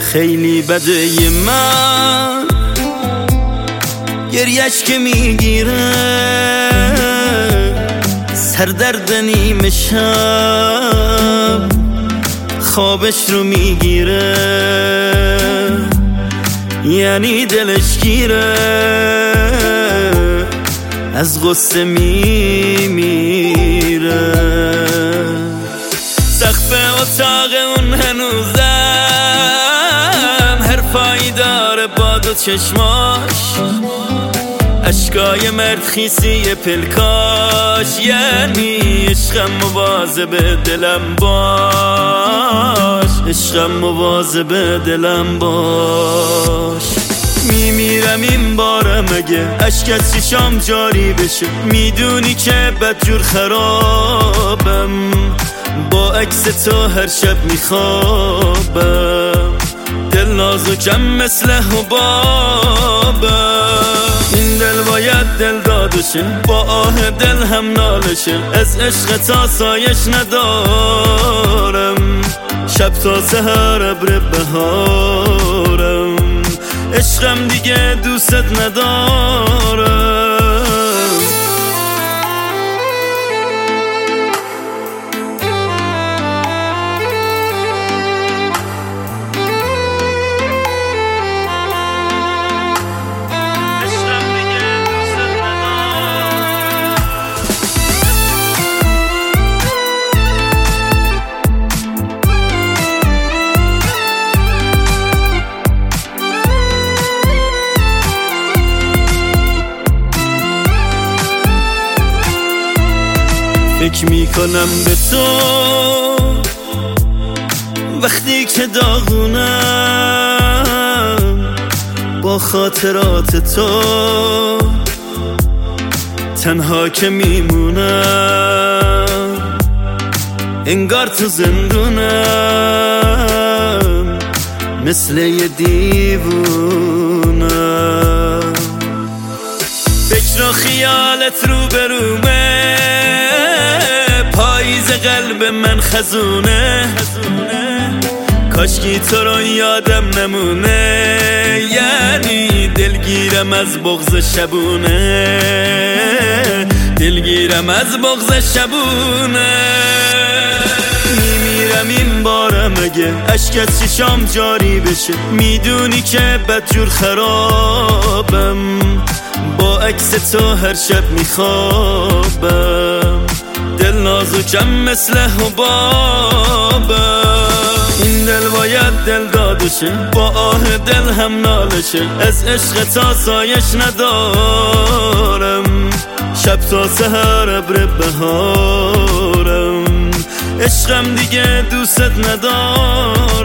خیلی بده من گریش که میگیره سردرد نیمه شب خوابش رو میگیره یعنی دلش گیره از غصه میمیره سقف اتاق اون هنوزم حرفایی داره با دو چشماش اشکای مرد خیسی پلکاش یعنی عشقم مواظب دلم باش عشقم مواظب دلم باش میمیرم این بارم اگه اشک از چشام جاری بشه میدونی که بدجور خرابم با عکس تو هر شب میخوابم دل نازکم مثل حبابم این دل باید دل دادشه با آه دل هم نالشه از عشق تا سایش ندارم شب تا سحر ابر بهارم عشقم دیگه دوست ندارم فکر میکنم به تو وقتی که داغونم با خاطرات تو تنها که میمونم انگار تو زندونم مثل یه دیوونم فکر و خیالت رو برومه پاییز قلب من خزونه کاشکی تو رو یادم نمونه یعنی دلگیرم از بغض شبونه دلگیرم از بغض شبونه میمیرم این بارم اگه اشک از چشام جاری بشه میدونی که بدجور خرابم با عکس تو هر شب میخوابم دل نازکم مثل حبابم این دل باید دل دادشه با آه دل هم نالشه از عشق تا سایش ندارم شب تا سحر ابر بهارم عشقم دیگه دوست ندارم